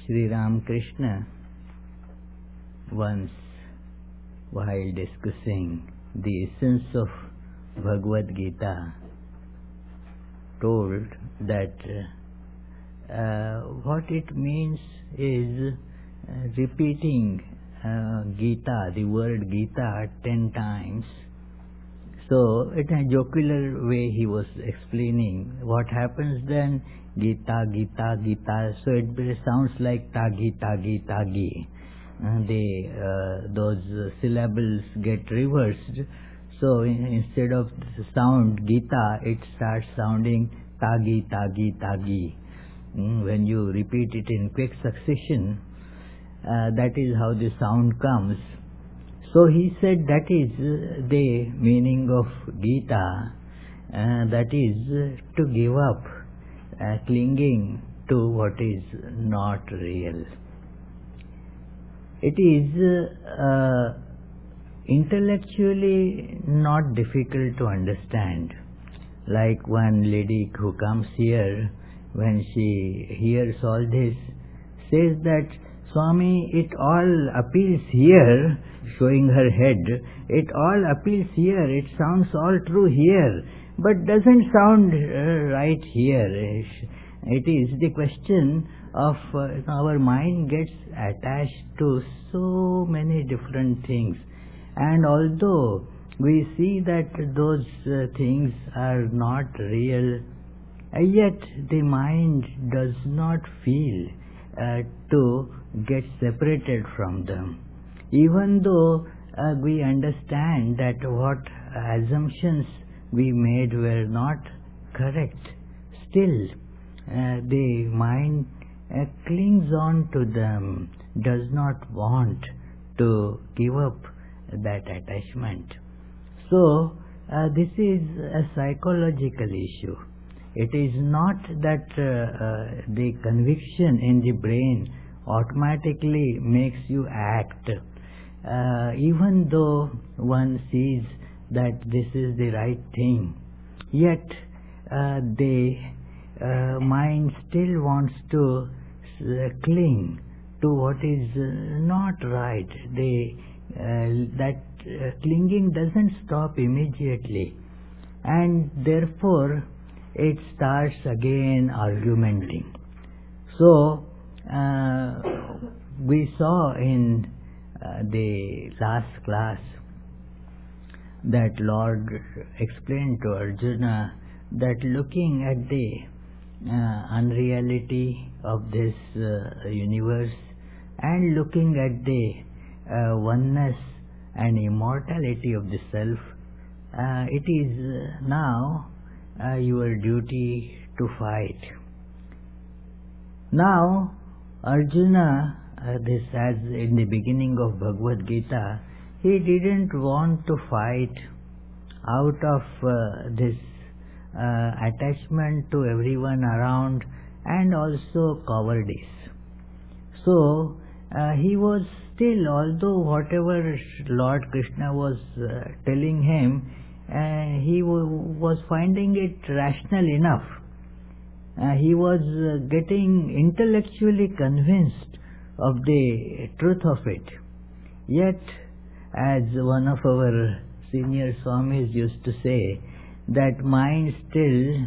Sri Ramakrishna once, while discussing the essence of Bhagavad Gita, told that what it means is repeating Gita, the word Gita 10 times. So in a jocular way he was explaining what happens then, Gita, Gita, Gita, so it sounds like Tagi, Tagi, Tagi. Those syllables get reversed, so instead of the sound Gita, it starts sounding Tagi, Tagi, Tagi. When you repeat it in quick succession, that is how the sound comes. So he said that is the meaning of Gita, that is to give up clinging to what is not real. It is intellectually not difficult to understand. Like one lady who comes here, when she hears all this, says that, Swami, it all appeals here, showing her head, it all appeals here, it sounds all true here, but doesn't sound right here. It is the question of our mind gets attached to so many different things, and although we see that those things are not real, yet the mind does not feel to get separated from them. Even though we understand that what assumptions we made were not correct, still the mind clings on to them, does not want to give up that attachment. So this is a psychological issue. It is not that the conviction in the brain automatically makes you act. Even though one sees that this is the right thing, yet the mind still wants to cling to what is not right. That clinging doesn't stop immediately, and therefore it starts again argumenting. So we saw in the last class that Lord explained to Arjuna that looking at the unreality of this universe and looking at the oneness and immortality of the self, it is now your duty to fight. Now Arjuna, this as in the beginning of Bhagavad Gita, he didn't want to fight out of this attachment to everyone around and also cowardice. So he was still, although whatever Lord Krishna was telling him, he was finding it rational enough. He was getting intellectually convinced of the truth of it. Yet, as one of our senior Swamis used to say, that mind still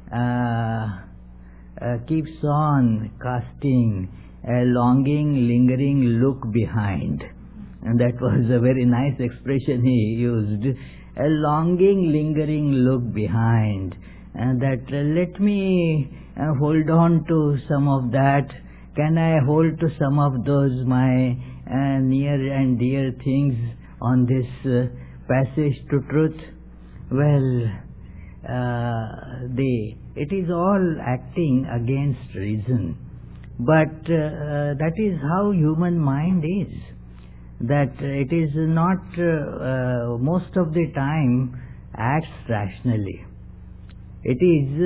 keeps on casting a longing, lingering look behind. And that was a very nice expression he used, a longing, lingering look behind. And that let me hold on to some of that. Can I hold to some of those my near and dear things on this passage to truth? Well, it is all acting against reason. But that is how human mind is. That it is not most of the time acts rationally. It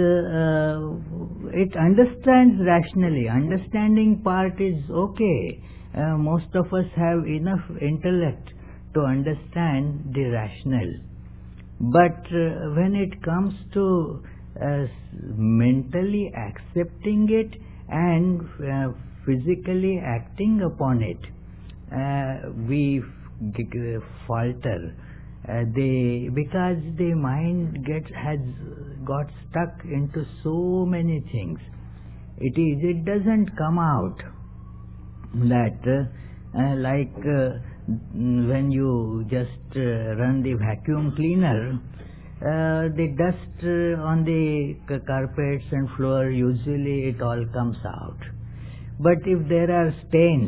understands rationally. Understanding part is okay. Most of us have enough intellect to understand the rational. But when it comes to mentally accepting it and physically acting upon it, we falter. Because the mind has got stuck into so many things. It doesn't come out. That when you just run the vacuum cleaner, the dust on the carpets and floor, usually it all comes out. But if there are stains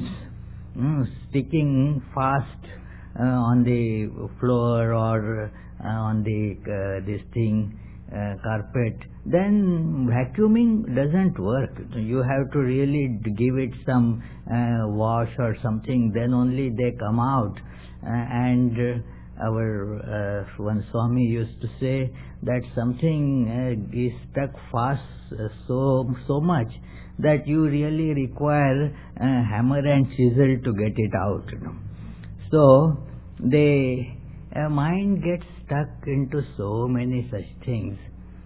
sticking fast on the floor or on the carpet, then vacuuming doesn't work. You have to really give it some wash or something, then only they come out. And our one Swami used to say that something is stuck fast so much that you really require a hammer and chisel to get it out. So the mind gets stuck into so many such things.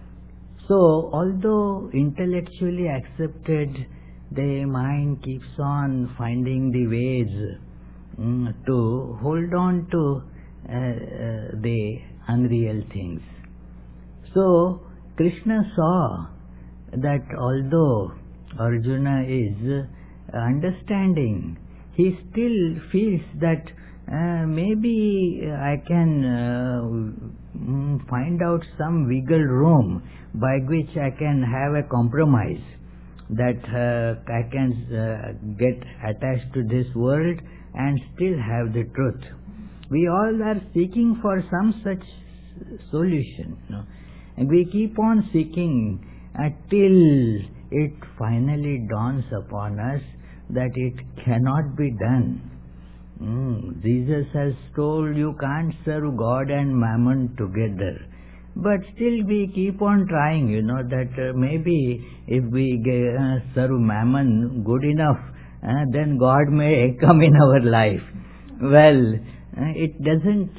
So although intellectually accepted, the mind keeps on finding the ways to hold on to the unreal things. So Krishna saw that although Arjuna is understanding, he still feels that maybe I can find out some wiggle room by which I can have a compromise, that I can get attached to this world and still have the truth. We all are seeking for some such solution, and we keep on seeking until it finally dawns upon us that it cannot be done. Jesus has told you can't serve God and mammon together. But still we keep on trying, that maybe if we serve mammon good enough, then God may come in our life. Well, it doesn't,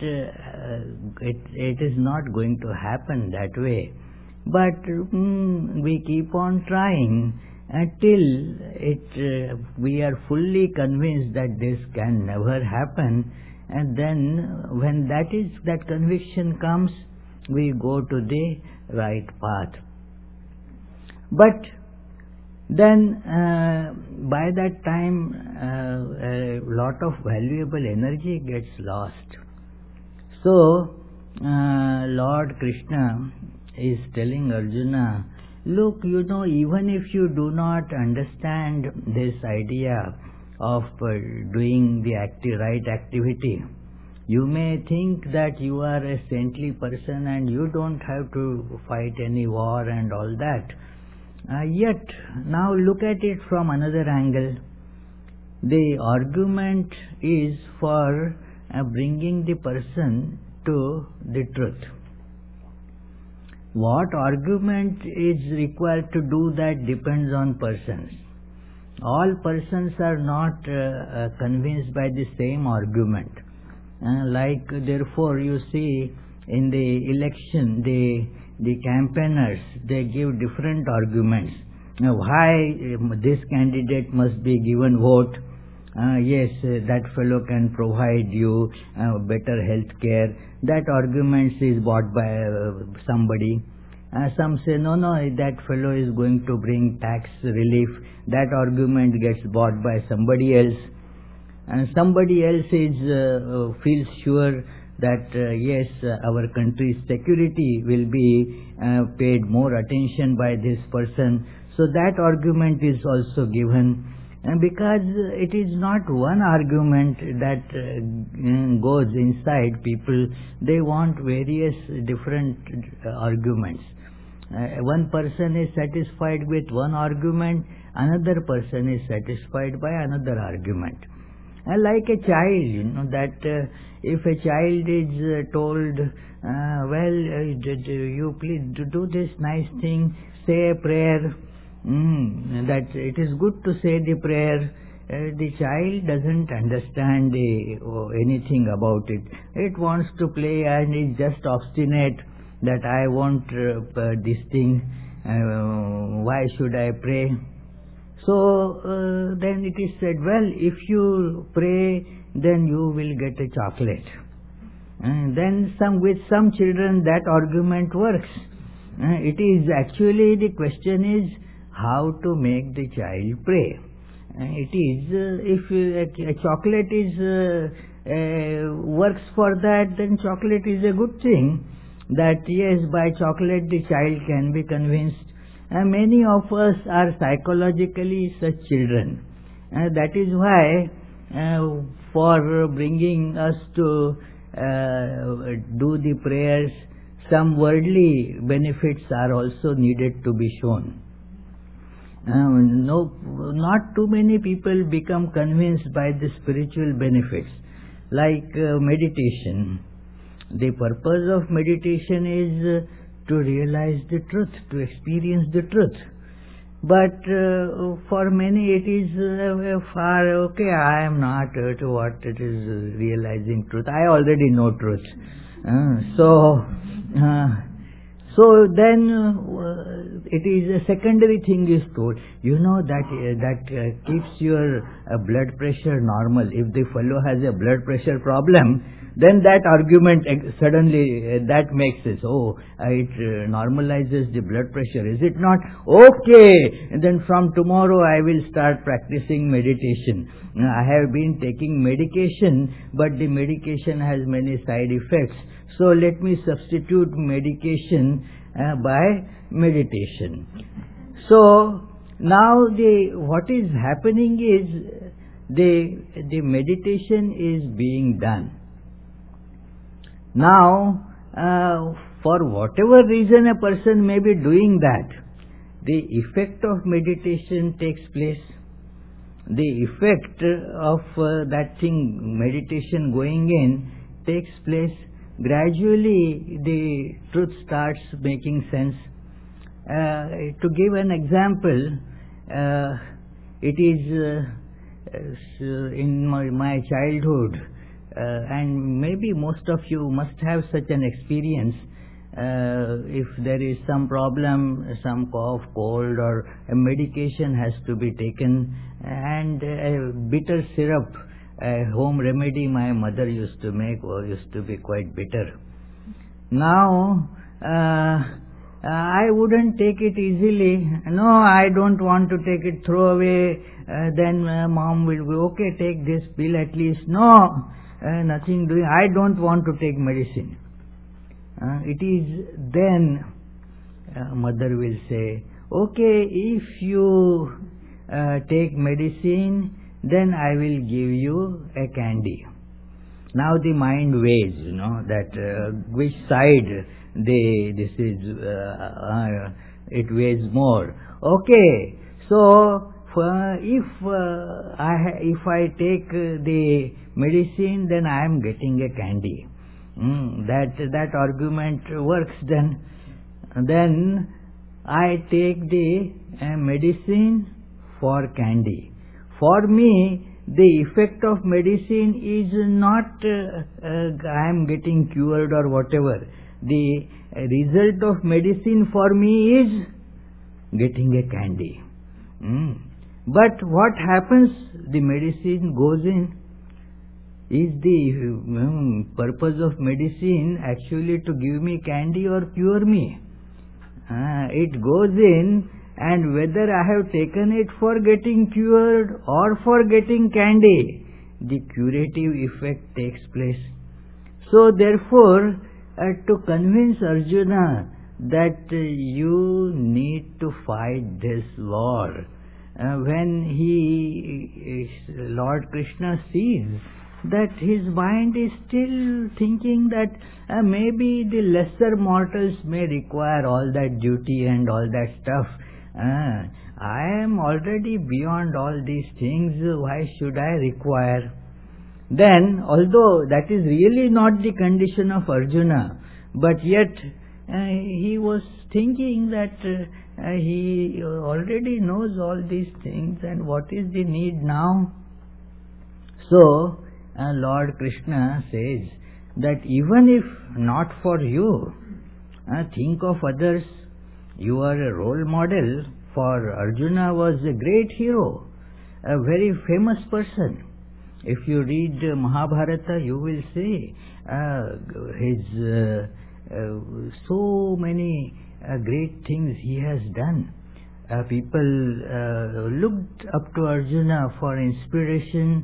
it is not going to happen that way. But we keep on trying until we are fully convinced that this can never happen, and then when that conviction comes, we go to the right path. But then by that time a lot of valuable energy gets lost. So Lord Krishna is telling Arjuna, look, even if you do not understand this idea of doing the right activity, you may think that you are a saintly person and you don't have to fight any war and all that. Yet, now look at it from another angle. The argument is for bringing the person to the truth. What argument is required to do that depends on persons. All persons are not convinced by the same argument. Therefore, you see in the election, the campaigners, they give different arguments. Why this candidate must be given vote? Yes, that fellow can provide you better health care. That argument is bought by somebody. Some say, no, that fellow is going to bring tax relief. That argument gets bought by somebody else. And somebody else feels sure that yes, our country's security will be paid more attention by this person. So that argument is also given. And because it is not one argument that goes inside people, they want various different arguments. One person is satisfied with one argument, another person is satisfied by another argument. Like a child, that if a child is told, you please do this nice thing, say a prayer, that it is good to say the prayer, the child doesn't understand anything about it. It wants to play and is just obstinate that I want this thing, why should I pray? So then it is said, well, if you pray, then you will get a chocolate. And then with some children that argument works. It is actually, the question is how to make the child pray. It is, if a chocolate is works for that, then chocolate is a good thing. That yes, by chocolate the child can be convinced. Many of us are psychologically such children. That is why for bringing us to do the prayers, some worldly benefits are also needed to be shown. Not too many people become convinced by the spiritual benefits, like meditation. The purpose of meditation is to realize the truth, to experience the truth. But for many it is okay, I am not to what it is realizing truth. I already know truth. So then it is a secondary thing is told. That keeps your blood pressure normal. If the fellow has a blood pressure problem, then that argument suddenly that makes it, it normalizes the blood pressure. Is it not? Okay, and then from tomorrow I will start practicing meditation. I have been taking medication, but the medication has many side effects. So let me substitute medication by meditation. So now what is happening is the meditation is being done. Now, for whatever reason a person may be doing that, the effect of meditation takes place. The effect of that thing, meditation going in, takes place. Gradually, the truth starts making sense. To give an example, it is in my childhood, and maybe most of you must have such an experience. If there is some problem, some cough, cold, or a medication has to be taken, and a bitter syrup, a home remedy my mother used to make, used to be quite bitter. Now, I wouldn't take it easily. No, I don't want to take it, throw away. Then mom will be, okay, take this pill at least. No, nothing doing. I don't want to take medicine. It is then mother will say, okay, if you take medicine, then I will give you a candy. Now the mind weighs, that which side it weighs more. Okay, so if I take the medicine, then I am getting a candy. That argument works then. Then I take the medicine for candy. For me, the effect of medicine is not I am getting cured or whatever. The result of medicine for me is getting a candy. But what happens? The medicine goes in. Is the purpose of medicine actually to give me candy or cure me? It goes in, and whether I have taken it for getting cured or for getting candy, the curative effect takes place. So therefore, to convince Arjuna that you need to fight this war, when Lord Krishna sees that his mind is still thinking that maybe the lesser mortals may require all that duty and all that stuff. I am already beyond all these things, why should I require? Then, although that is really not the condition of Arjuna, but yet he was thinking that he already knows all these things, and what is the need now? So, Lord Krishna says that even if not for you, think of others. You are a role model for Arjuna was a great hero, a very famous person. If you read Mahabharata, you will see his so many great things he has done. People looked up to Arjuna for inspiration,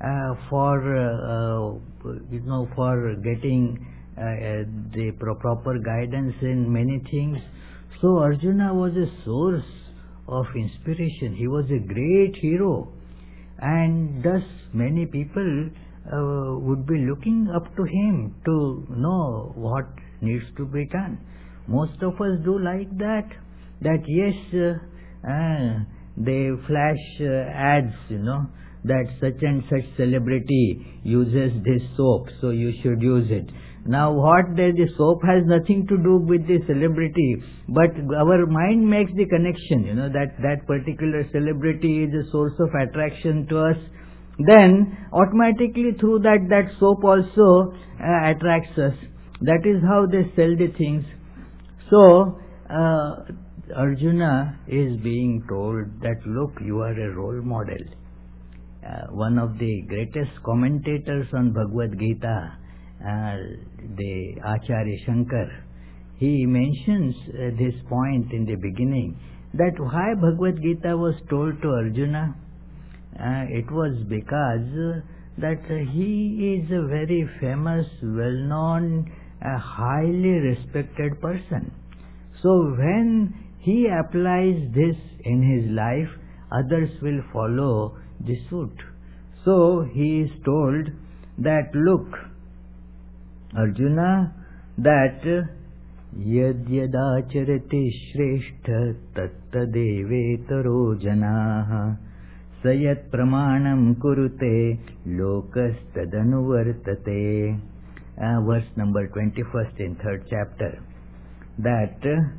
for getting the proper guidance in many things. So Arjuna was a source of inspiration. He was a great hero, and thus many people would be looking up to him to know what needs to be done. Most of us do like that yes, they flash ads, that such and such celebrity uses this soap, so you should use it. Now the soap has nothing to do with the celebrity, but our mind makes the connection, that particular celebrity is a source of attraction to us. Then automatically through that soap also attracts us. That is how they sell the things. So Arjuna is being told that, look, you are a role model. One of the greatest commentators on Bhagavad Gita, the Acharya Shankar, he mentions this point in the beginning, that why Bhagavad Gita was told to Arjuna. It was because that he is a very famous, well-known, highly respected person. So when he applies this in his life, others will follow the suit. So he is told that, look, Arjuna, that yad yadacharati shrestha tattadevetaro janaha sayat pramanam kurute lokastadanuvartate. Verse number 21st in 3rd chapter. That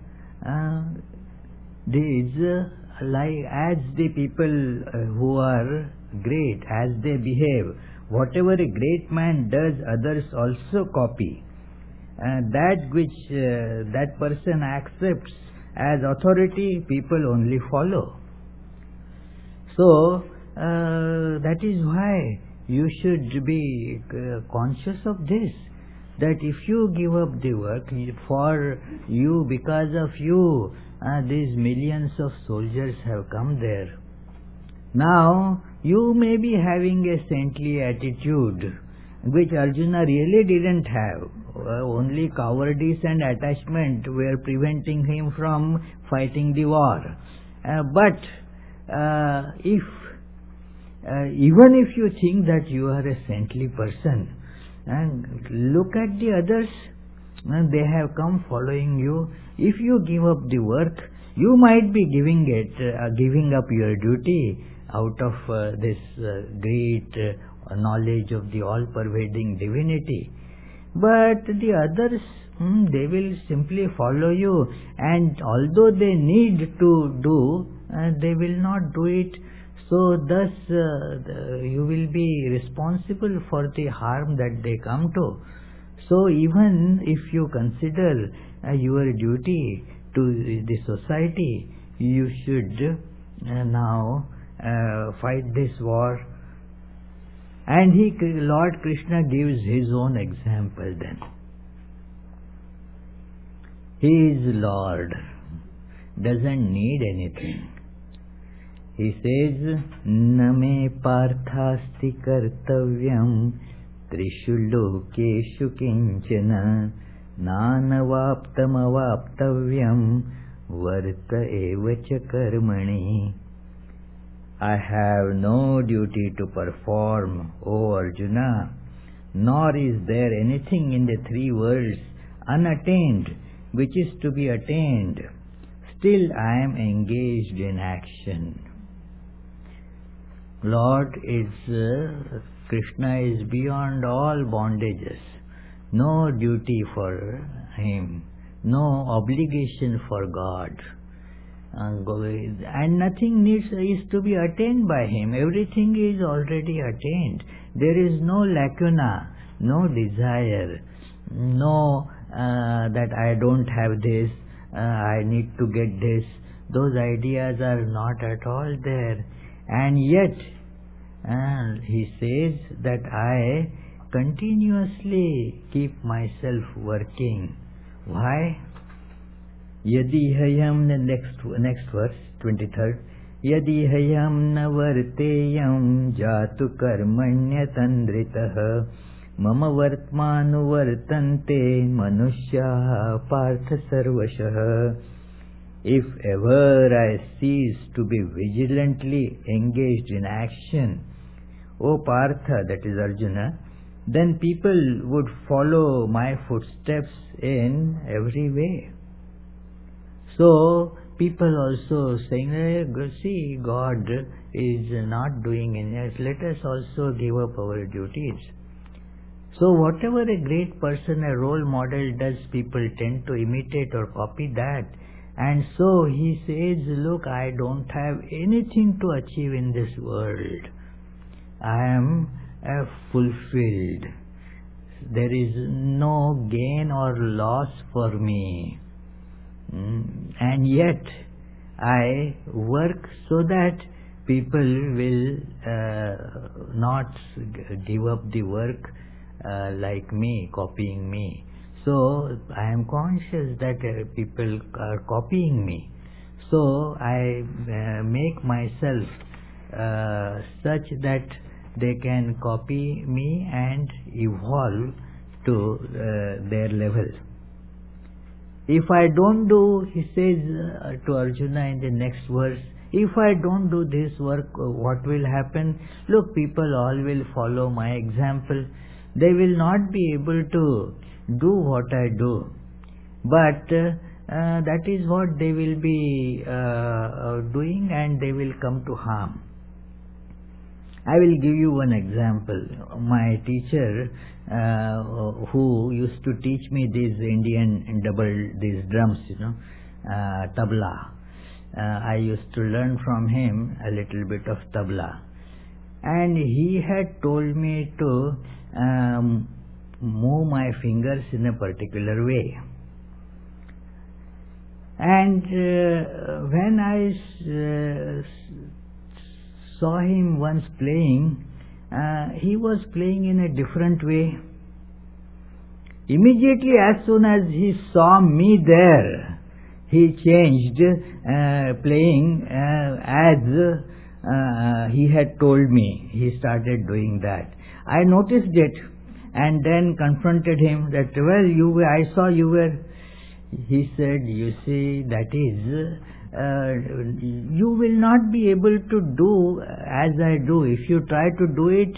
as the people who are great, as they behave, whatever a great man does, others also copy. That which that person accepts as authority, people only follow. So that is why you should be conscious of this, that if you give up the work for you, because of you, these millions of soldiers have come there. Now you may be having a saintly attitude, which Arjuna really didn't have. Only cowardice and attachment were preventing him from fighting the war. But even if you think that you are a saintly person, and look at the others, they have come following you. If you give up the work, you might be giving up your duty out of this great knowledge of the all-pervading divinity. But the others, they will simply follow you, and although they need to do, they will not do it. So thus you will be responsible for the harm that they come to. So even if you consider your duty to the society, you should now fight this war. And Lord Krishna gives his own example then. He is Lord, doesn't need anything. He says, Name parthasti kartavyam trishu lokeshu kinchana nanavaptam avaptavyam varta evacha karmani. I have no duty to perform, O Arjuna, nor is there anything in the 3 worlds unattained which is to be attained. Still I am engaged in action. Lord Krishna is beyond all bondages. No duty for him, no obligation for God. And nothing is to be attained by him. Everything is already attained. There is no lacuna, no desire, no that I don't have this, I need to get this. those ideas are not at all there. And yet, he says that I continuously keep myself working. Why? Yadi hayam, the next verse, 23rd. Yadi hayam na varteyam jatu karmanya tandritah mama vartmanu vartante manushya partha sarvashah. If ever I cease to be vigilantly engaged in action, O Partha, that is Arjuna, then people would follow my footsteps in every way. So, people also saying, see, God is not doing anything, let us also give up our duties. So, whatever a great person, a role model does, people tend to imitate or copy that. And so he says, look, I don't have anything to achieve in this world. I am fulfilled. There is no gain or loss for me. And yet, I work so that people will not give up the work like me, copying me. So, I am conscious that people are copying me. So, I make myself such that they can copy me and evolve to their level. If I don't do, he says to Arjuna in the next verse, if I don't do this work, what will happen? Look, people all will follow my example. They will not be able to do what I do, but that is what they will be doing, and they will come to harm. I will give you one example. My teacher who used to teach me these Indian these drums, tabla. I used to learn from him a little bit of tabla, and he had told me to move my fingers in a particular way. And when I saw him once playing, he was playing in a different way. Immediately, as soon as he saw me there, he changed playing as he had told me. He started doing that. I noticed it and then confronted him that, well, I saw you were. He said, you see, that is, you will not be able to do as I do. If you try to do it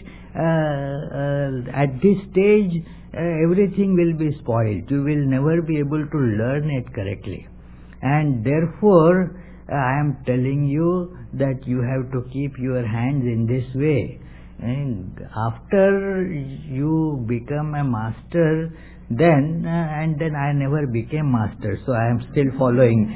at this stage, everything will be spoiled. You will never be able to learn it correctly. And therefore, I am telling you that you have to keep your hands in this way. And after you become a master, then and then I never became master, so I am still following.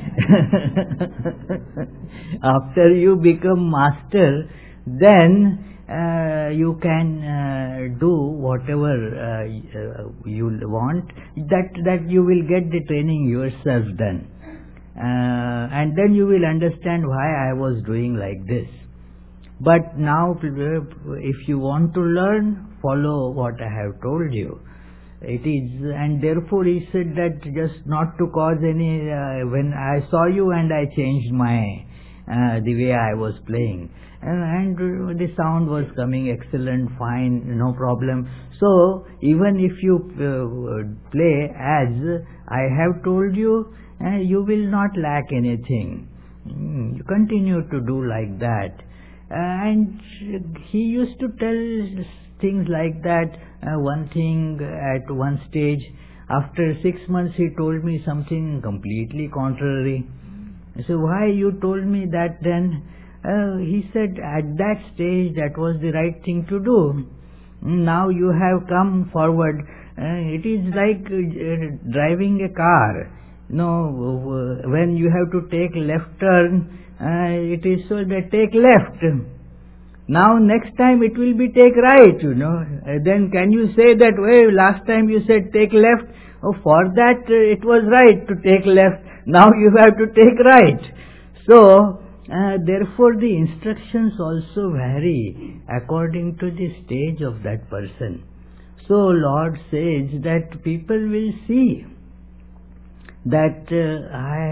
After you become master, then you can do whatever you want. That you will get the training yourself done, and then you will understand why I was doing like this. But now, if you want to learn, follow what I have told you. It is, and therefore he said that just not to cause any, when I saw you and I changed my, the way I was playing. And the sound was coming excellent, fine, no problem. So, even if you play as I have told you, you will not lack anything. You continue to do like that. And he used to tell things like that. One thing at one stage, after 6 months he told me something completely contrary. I said, why you told me that then? He said, at that stage that was the right thing to do. Now you have come forward. It is like driving a car. When you have to take left turn, it is so that take left. Now next time it will be take right, Then can you say that, well, last time you said take left, for that it was right to take left, now you have to take right. So, therefore the instructions also vary according to the stage of that person. So Lord says that people will see that I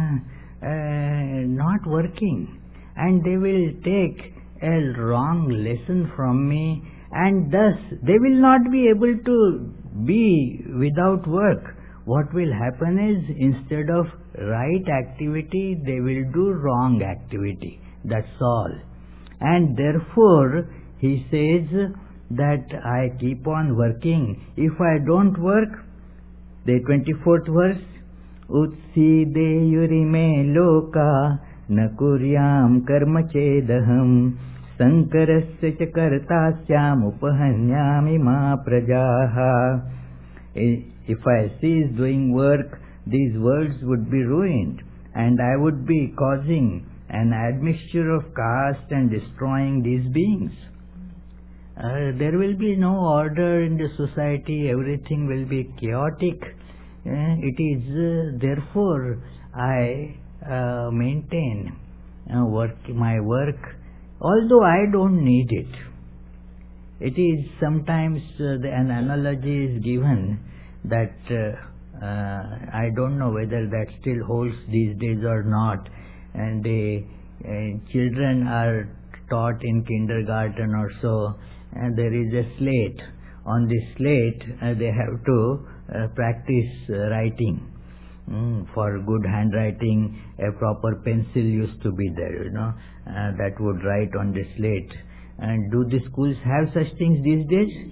am not working, and they will take a wrong lesson from me, and thus they will not be able to be without work. What will happen is, instead of right activity, they will do wrong activity. That's all. And therefore, he says that I keep on working. If I don't work, the 24th verse, Utside yurime loka nakuryam karma chedaham sankarasya cha kartasyam upahanyami ma prajaha. If I cease doing work, these worlds would be ruined, and I would be causing an admixture of caste and destroying these beings. There will be no order in the society, everything will be chaotic. It is therefore I maintain my work, although I don't need it. It is sometimes an analogy is given that I don't know whether that still holds these days or not, and the children are taught in kindergarten or so, and there is a slate. On the slate they have to practice writing. For good handwriting, a proper pencil used to be there, that would write on the slate. And do the schools have such things these days?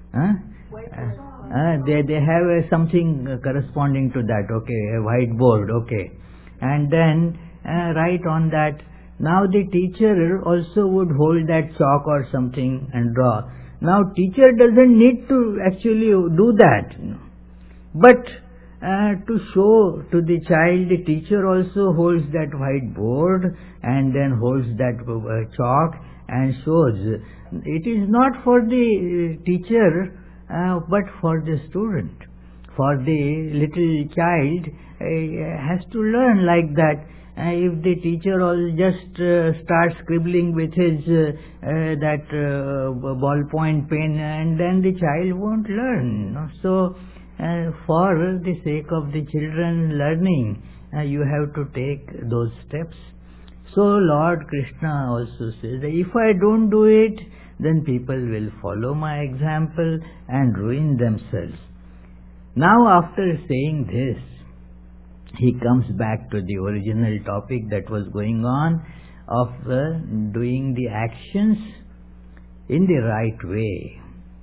They have something corresponding to that, okay, a whiteboard, okay. And then write on that. Now the teacher also would hold that chalk or something and draw. Now teacher doesn't need to actually do that. But to show to the child, the teacher also holds that whiteboard and then holds that chalk and shows. It is not for the teacher, but for the student. For the little child has to learn like that. If the teacher just starts scribbling with his that ballpoint pen, and then the child won't learn. So, for the sake of the children learning, you have to take those steps. So Lord Krishna also says that if I don't do it, then people will follow my example and ruin themselves. Now after saying this, he comes back to the original topic that was going on of doing the actions in the right way.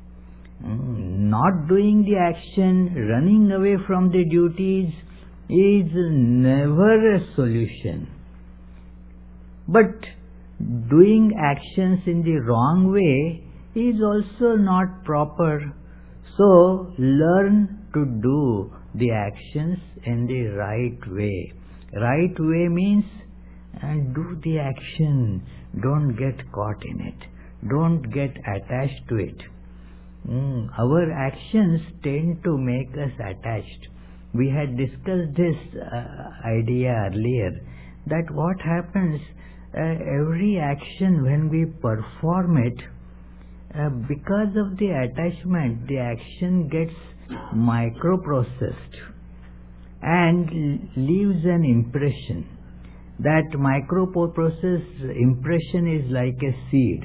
Not doing the action, running away from the duties is never a solution. But doing actions in the wrong way is also not proper. So learn to do the actions in the right way. Right way means do the action. Don't get caught in it. Don't get attached to it. Our actions tend to make us attached. We had discussed this idea earlier, that what happens, every action when we perform it, because of the attachment, the action gets microprocessed and leaves an impression. That microprocessed impression is like a seed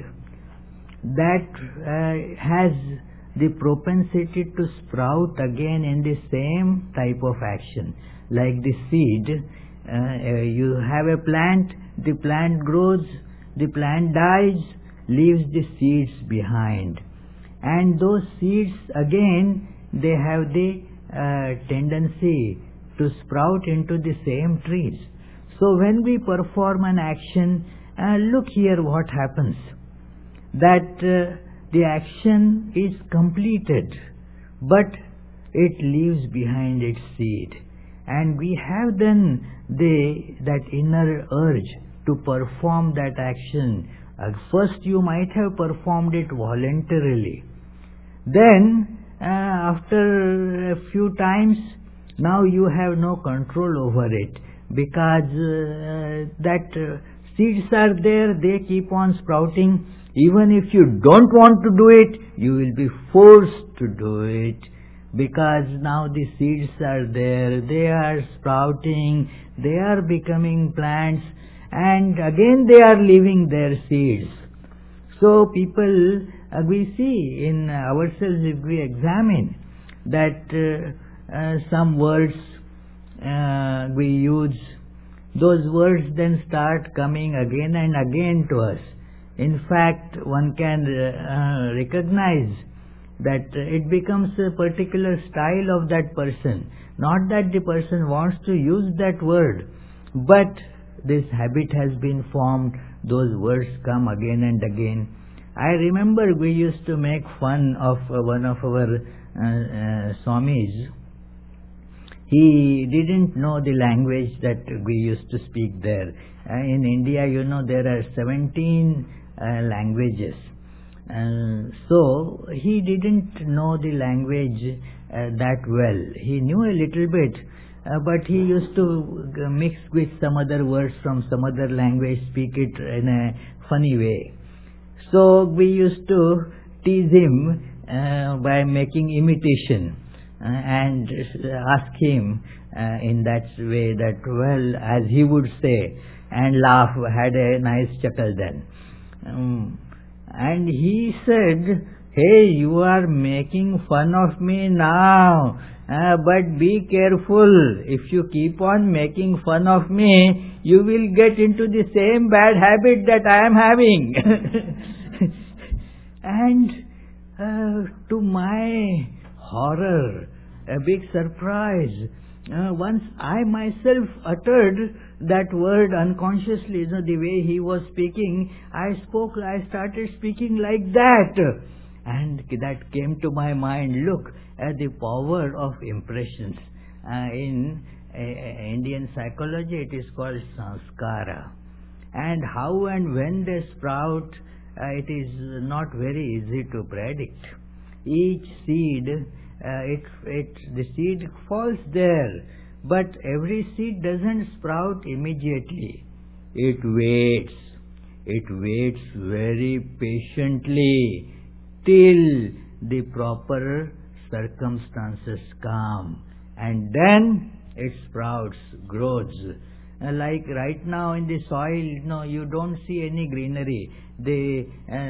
that has the propensity to sprout again in the same type of action. Like the seed, you have a plant, the plant grows, the plant dies, leaves the seeds behind. And those seeds again, they have the tendency to sprout into the same trees. So when we perform an action, look here what happens. That the action is completed, but it leaves behind its seed. And we have then that inner urge to perform that action. At first you might have performed it voluntarily. Then after a few times, now you have no control over it. because seeds are there, they keep on sprouting. Even if you don't want to do it, you will be forced to do it, because now the seeds are there, they are sprouting, they are becoming plants, and again they are leaving their seeds. So people, we see in ourselves, if we examine that some words we use, those words then start coming again and again to us. In fact, one can recognize that it becomes a particular style of that person. Not that the person wants to use that word, but this habit has been formed. Those words come again and again. I remember we used to make fun of one of our Swamis. He didn't know the language that we used to speak there. In India, there are 17 languages. So he didn't know the language that well. He knew a little bit, but he used to mix with some other words from some other language, speak it in a funny way. So we used to tease him by making imitation and ask him in that way that, well, as he would say, and laugh, had a nice chuckle then. And he said, "Hey, you are making fun of me now, but be careful. If you keep on making fun of me, you will get into the same bad habit that I am having." And to my horror, a big surprise, once I myself uttered that word unconsciously, the way he was speaking, I started speaking like that. And that came to my mind. Look at the power of impressions. In Indian psychology, it is called sanskara. And how and when they sprout, it is not very easy to predict. Each seed, the seed falls there, but every seed doesn't sprout immediately. It waits. It waits very patiently till the proper circumstances come, and then it sprouts, grows. Like right now in the soil, you don't see any greenery. The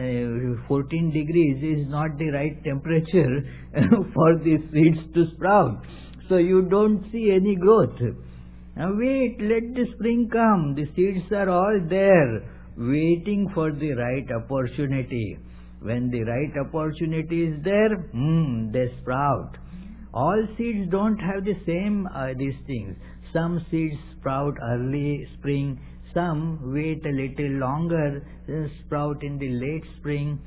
14 degrees is not the right temperature for the seeds to sprout. So you don't see any growth. Now wait, let the spring come. The seeds are all there, waiting for the right opportunity. When the right opportunity is there, they sprout. All seeds don't have the same these things. Some seeds sprout early spring, some wait a little longer, sprout in the late spring.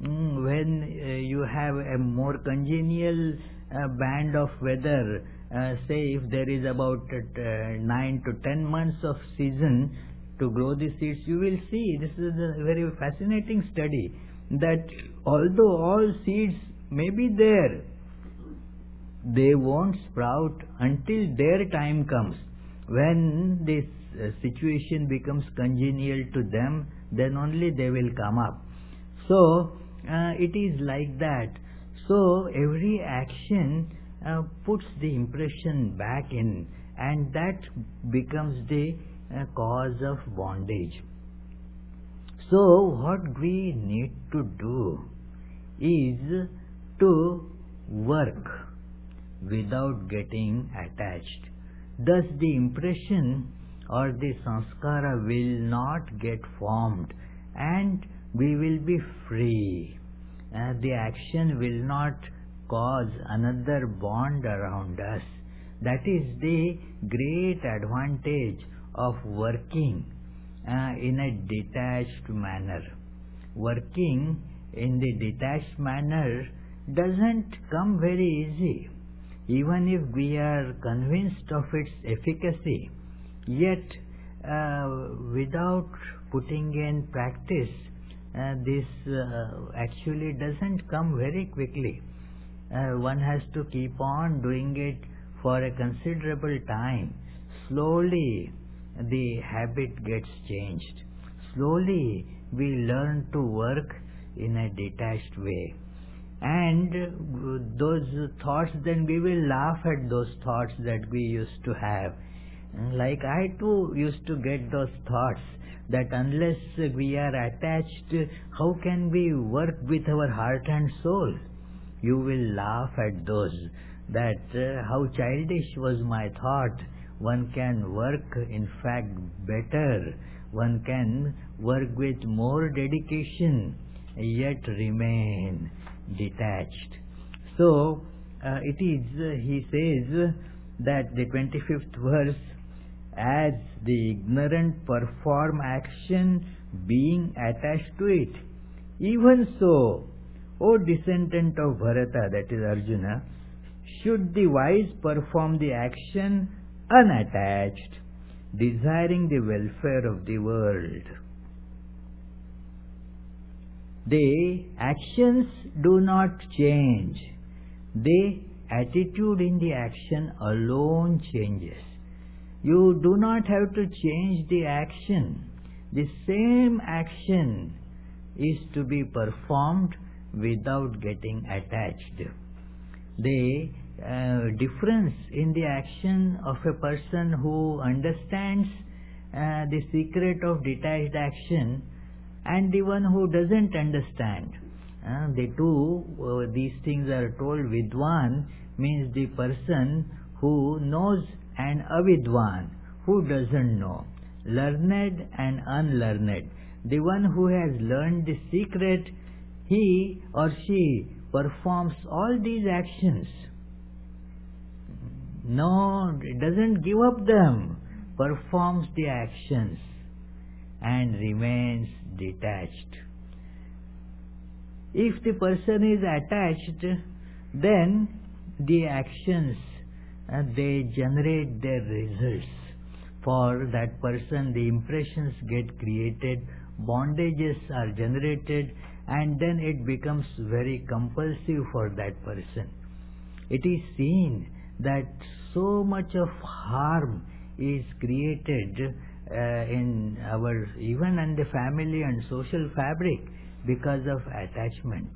When you have a more congenial band of weather, say if there is about 9 to 10 months of season to grow the seeds, you will see, this is a very fascinating study, that although all seeds may be there, they won't sprout until their time comes. When this situation becomes congenial to them, then only they will come up. So it is like that. So every action puts the impression back in, and that becomes the cause of bondage. So what we need to do is to work without getting attached. Thus the impression or the sanskara will not get formed, and we will be free. The action will not cause another bond around us. That is the great advantage of working in a detached manner. Working in the detached manner doesn't come very easy. Even if we are convinced of its efficacy, yet without putting in practice, this actually doesn't come very quickly. One has to keep on doing it for a considerable time. Slowly the habit gets changed. Slowly we learn to work in a detached way. And those thoughts, then we will laugh at those thoughts that we used to have. Like I too used to get those thoughts that unless we are attached, how can we work with our heart and soul? You will laugh at those, that how childish was my thought. One can work in fact better. One can work with more dedication, yet remain detached. So it is, he says that the 25th verse, as the ignorant perform action being attached to it, even so, O descendant of Bharata, that is Arjuna, should the wise perform the action unattached, desiring the welfare of the world. The actions do not change. The attitude in the action alone changes. You do not have to change the action. The same action is to be performed without getting attached. The difference in the action of a person who understands the secret of detached action and the one who doesn't understand. The two, these things are told. Vidwan means the person who knows, and avidwan, who doesn't know. Learned and unlearned. The one who has learned the secret, he or she performs all these actions. No, it doesn't give up them, performs the actions and remains detached. If the person is attached, then the actions, they generate their results. For that person, the impressions get created, bondages are generated, and then it becomes very compulsive for that person. It is seen that so much of harm is created in our, even in the family and social fabric, because of attachment.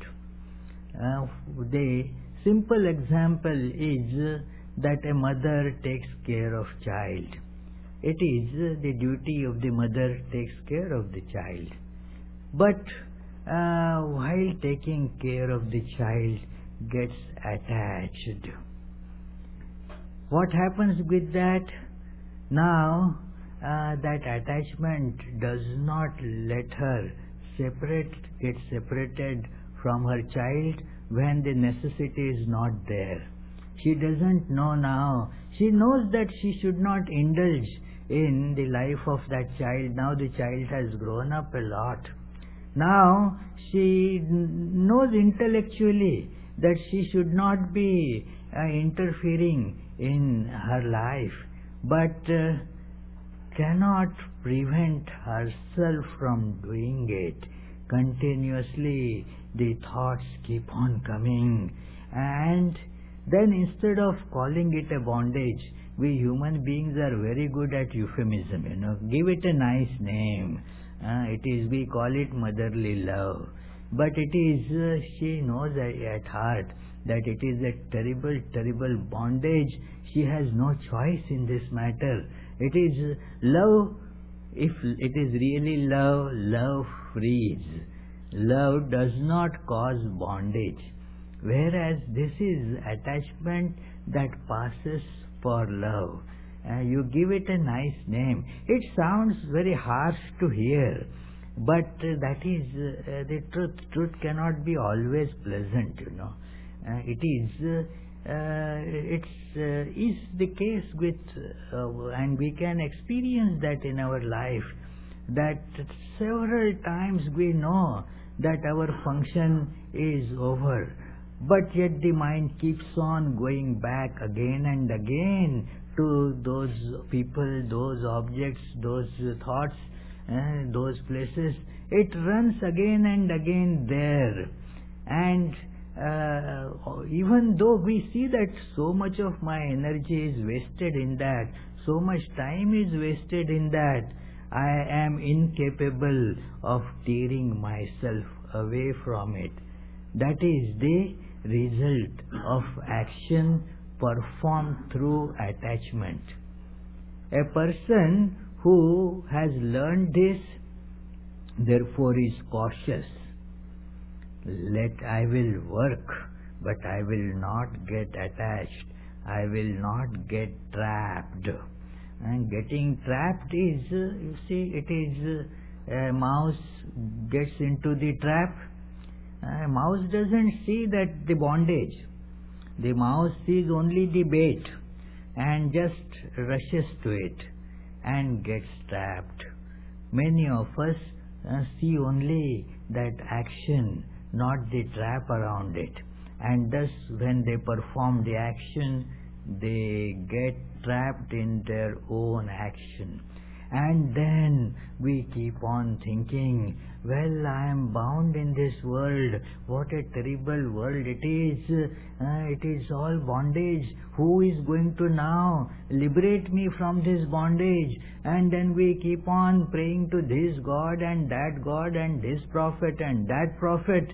The simple example is that a mother takes care of child. It is the duty of the mother takes care of the child. But while taking care of the child, gets attached. What happens with that? Now that attachment does not let her get separated from her child when the necessity is not there. She doesn't know now. She knows that she should not indulge in the life of that child. Now the child has grown up a lot. Now she knows intellectually that she should not be interfering in her life, but cannot prevent herself from doing it. Continuously the thoughts keep on coming, and then instead of calling it a bondage, we human beings are very good at euphemism, give it a nice name. We call it motherly love. But it is, she knows at heart that it is a terrible, terrible bondage. She has no choice in this matter. It is love. If it is really love, love frees. Love does not cause bondage. Whereas this is attachment that passes for love. You give it a nice name. It sounds very harsh to hear, but that is the truth. Truth cannot be always pleasant, It is the case with, and we can experience that in our life, that several times we know that our function is over, but yet the mind keeps on going back again and again to those people, those objects, those thoughts, those places. It runs again and again there. And even though we see that so much of my energy is wasted in that, so much time is wasted in that. I am incapable of tearing myself away from it. That is the result of action performed through attachment. A person who has learned this, therefore, is cautious. I will work, but I will not get attached. I will not get trapped. And getting trapped is, you see, it is a mouse gets into the trap. A mouse doesn't see that the bondage. The mouse sees only the bait and just rushes to it and gets trapped. Many of us see only that action, not the trap around it. And thus, when they perform the action, they get trapped in their own action. And then we keep on thinking, well, I am bound in this world. What a terrible world it is. It is all bondage. Who is going to now liberate me from this bondage? And then we keep on praying to this God and this prophet and that prophet.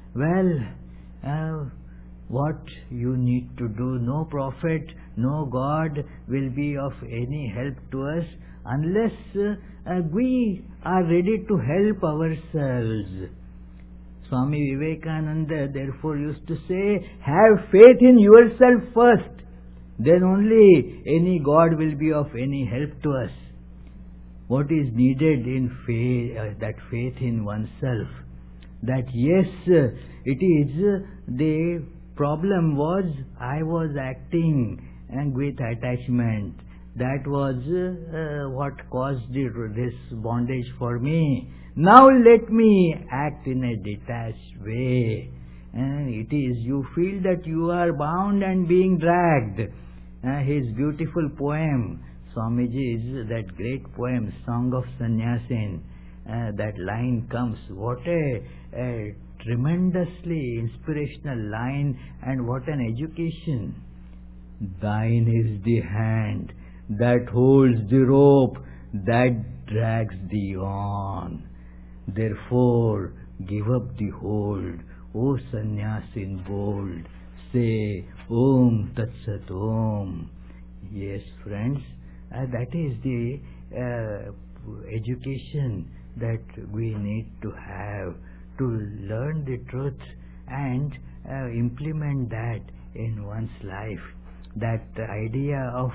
Well, what you need to do, no prophet, no God will be of any help to us unless we are ready to help ourselves. Swami Vivekananda therefore used to say, have faith in yourself first, then only any God will be of any help to us. What is needed in faith, that faith in oneself, that yes, it is the problem was I was acting and with attachment. That was what caused this bondage for me. Now let me act in a detached way. And it is, you feel that you are bound and being dragged. His beautiful poem, Swamiji's that great poem, Song of Sannyasin, that line comes. What a tremendously inspirational line, and what an education. Thine is the hand that holds the rope that drags thee on. Therefore, give up the hold, O Sannyasin bold. Say, Om Tat Sat Om. Yes, friends, that is the education that we need to have, to learn the truth and implement that in one's life. That idea of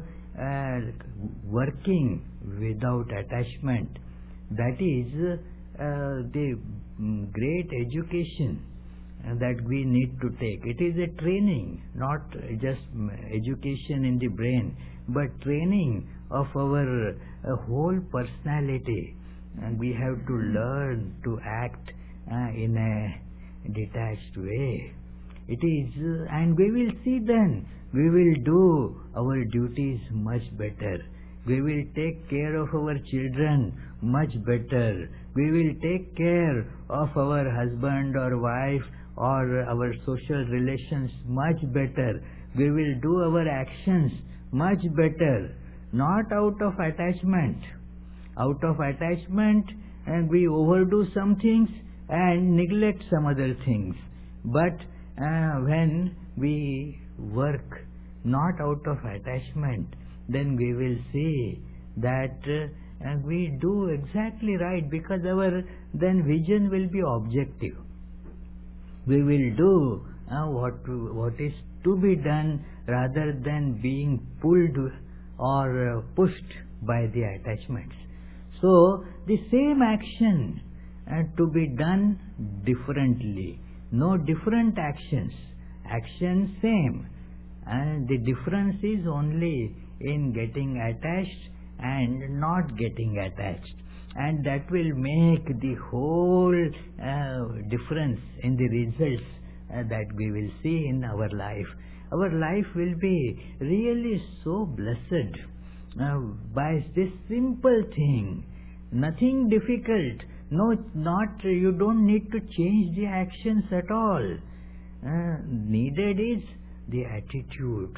working without attachment, that is the great education that we need to take. It is a training, not just education in the brain, but training of our whole personality. And we have to learn to act in a detached way. It is, and we will see then, we will do our duties much better. We will take care of our children much better. We will take care of our husband or wife or our social relations much better. We will do our actions much better, not out of attachment. Out of attachment, and we overdo some things and neglect some other things. But when we work not out of attachment, then we will see that we do exactly right, because our then vision will be objective. We will do what is to be done rather than being pulled or pushed by the attachments. So the same action to be done differently. No different actions. Action same. And the difference is only in getting attached and not getting attached. And that will make the whole difference in the results that we will see in our life. Our life will be really so blessed by this simple thing. Nothing difficult. No, not, you don't need to change the actions at all. Needed is the attitude,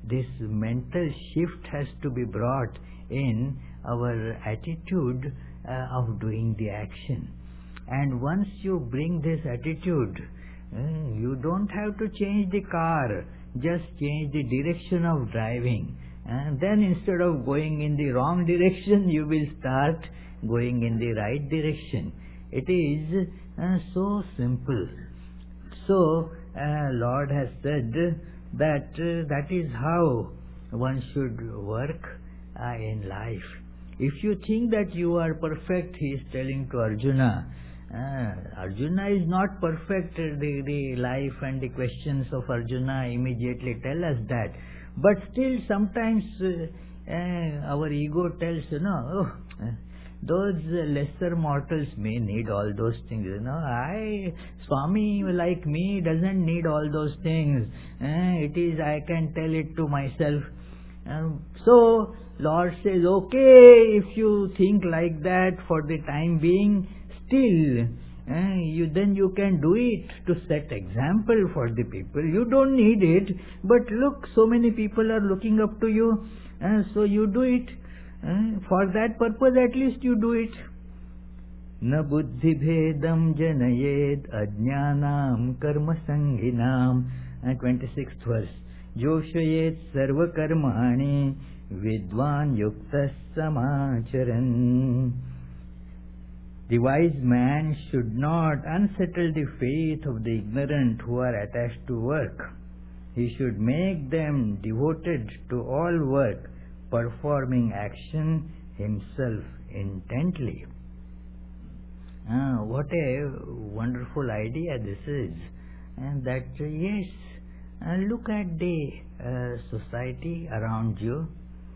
this mental shift has to be brought in our attitude of doing the action. And once you bring this attitude, you don't have to change the car, just change the direction of driving. And then instead of going in the wrong direction, you will start going in the right direction. It is so simple. So, Lord has said that that is how one should work in life. If you think that you are perfect, he is telling to Arjuna, Arjuna is not perfect. The life and the questions of Arjuna immediately tell us that. But still sometimes our ego tells, those lesser mortals may need all those things. Swami like me doesn't need all those things. I can tell it to myself. So Lord says, okay, if you think like that for the time being, still then you can do it to set example for the people. You don't need it, but look, so many people are looking up to you, so you do it. For that purpose at least you do it. Na buddhi bhedam janayed ajnanam karma sanghinam. 26th verse. Joshayet sarva karmani vidvan yuktas samacharan. The wise man should not unsettle the faith of the ignorant who are attached to work. He should make them devoted to all work, performing action himself intently. What a wonderful idea this is. And that yes, look at the society around you.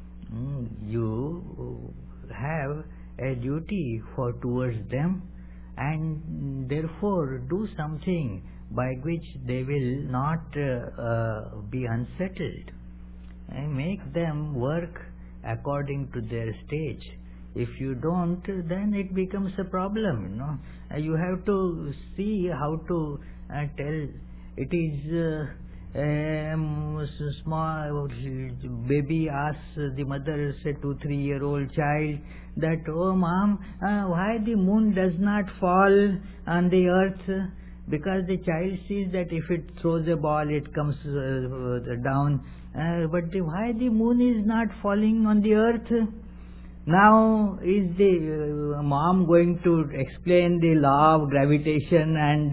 You have a duty towards them, and therefore do something by which they will not be unsettled. And make them work according to their stage. If you don't, then it becomes a problem. You have to see how to tell. It is small baby asks the mother, say 2-3-year-old child, that, oh mom, why the moon does not fall on the earth? Because the child sees that if it throws a ball, it comes down. But why the moon is not falling on the earth? Now, is the mom going to explain the law of gravitation and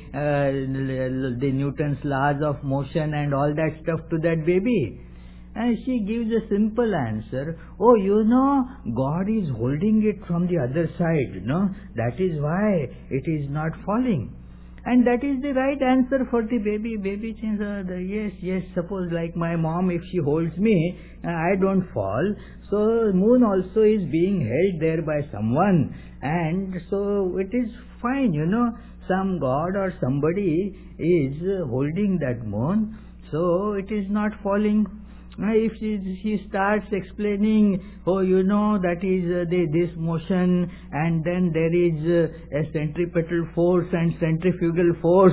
the Newton's laws of motion and all that stuff to that baby? And she gives a simple answer. Oh, God is holding it from the other side. That is why it is not falling. And that is the right answer for the baby. Baby thinks, yes, suppose like my mom, if she holds me, I don't fall. So moon also is being held there by someone. And so it is fine, some God or somebody is holding that moon. So it is not falling. If she starts explaining, that is this motion, and then there is a centripetal force and centrifugal force,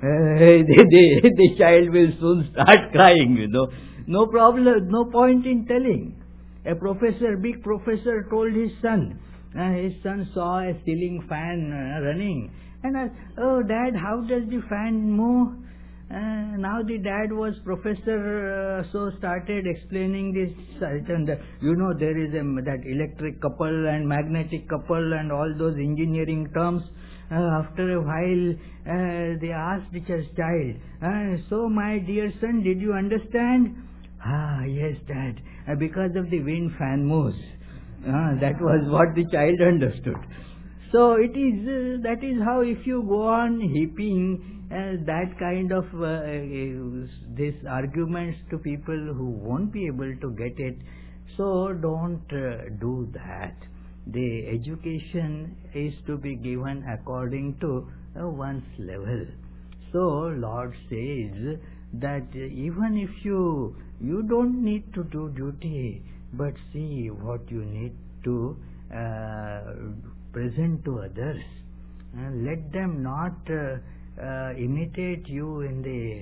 the child will soon start crying, No problem, no point in telling. A big professor told his son, his son saw a ceiling fan running, and asked, oh dad, how does the fan move? Now the dad was professor, so started explaining this, and there is that electric couple and magnetic couple and all those engineering terms. After a while, they asked the child, so my dear son, did you understand? Yes dad, because of the wind fan moves. That was what the child understood. So it is, that is how if you go on heaping that kind of these arguments to people who won't be able to get it, so don't do that. The education is to be given according to one's level. So Lord says that even if you don't need to do duty, but see what you need to present to others. Let them not imitate you in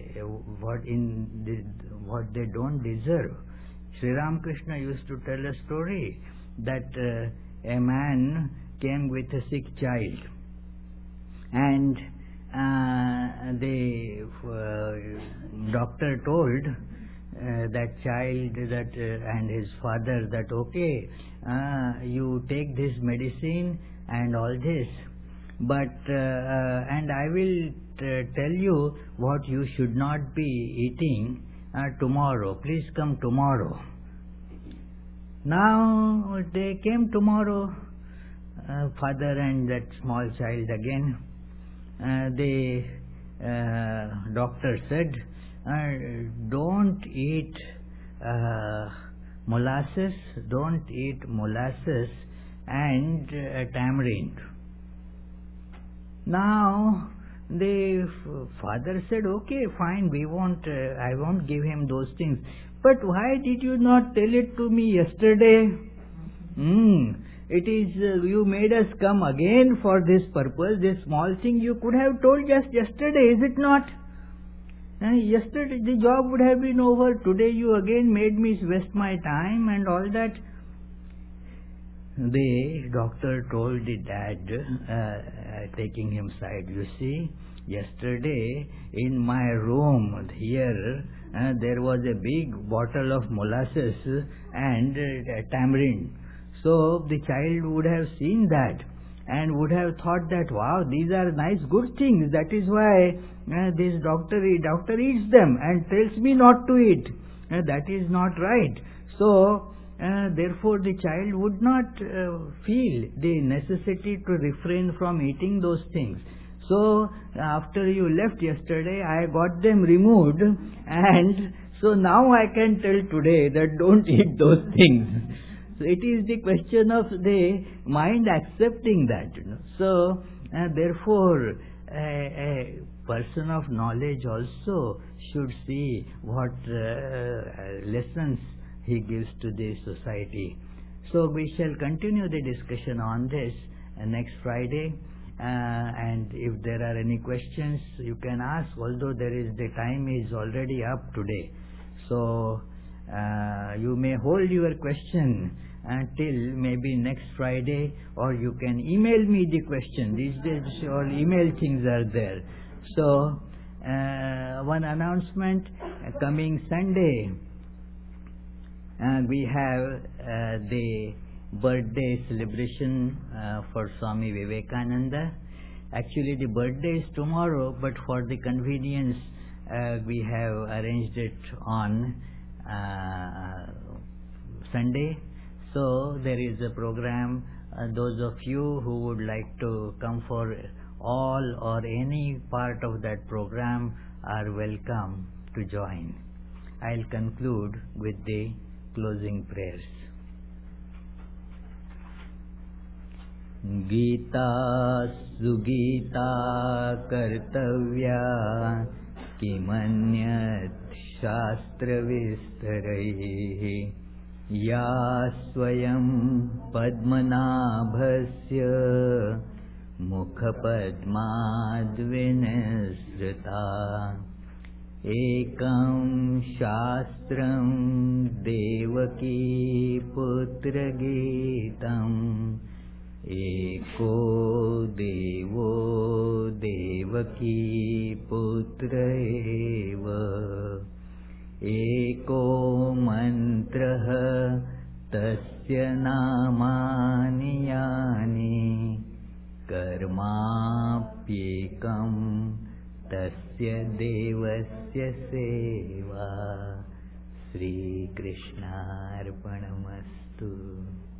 what they don't deserve. Sri Ramakrishna used to tell a story that a man came with a sick child, and the doctor told that child and his father that, okay, you take this medicine and all this, but and I will tell you what you should not be eating tomorrow. Please come tomorrow. Now they came tomorrow, father and that small child again. The doctor said, don't eat molasses, don't eat molasses and tamarind. Now the father said, okay, fine, I won't give him those things. But why did you not tell it to me yesterday? It is, you made us come again for this purpose, this small thing you could have told just yesterday, is it not? Yesterday the job would have been over. Today you again made me waste my time and all that. The doctor told the dad, taking him aside, you see, yesterday in my room here, there was a big bottle of molasses and tamarind. So the child would have seen that and would have thought that, wow, these are nice, good things. That is why this doctor eats them and tells me not to eat. That is not right. So therefore the child would not feel the necessity to refrain from eating those things. So after you left yesterday, I got them removed, and so now I can tell today that don't eat those things. So it is the question of the mind accepting that. So therefore a person of knowledge also should see what lessons he gives to the society. So we shall continue the discussion on this next Friday. And if there are any questions, you can ask, although the time is already up today. So you may hold your question until maybe next Friday, or you can email me the question. These days all email things are there. So one announcement, coming Sunday we have the birthday celebration for Swami Vivekananda. Actually the birthday is tomorrow, but for the convenience we have arranged it on Sunday. So there is a program. Those of you who would like to come for all or any part of that program are welcome to join. I'll conclude with the closing prayers. Gita sugita kartavya kimanyat shastra vistaraihi ya swayam padmanabhasya mukha padmadvinasrita ekam shastram devaki putra gitam eko devo devaki putra eva eko mantraha tasya namani yani karmapyekam tasya devasya seva. Sri Krishna Arpanamastu.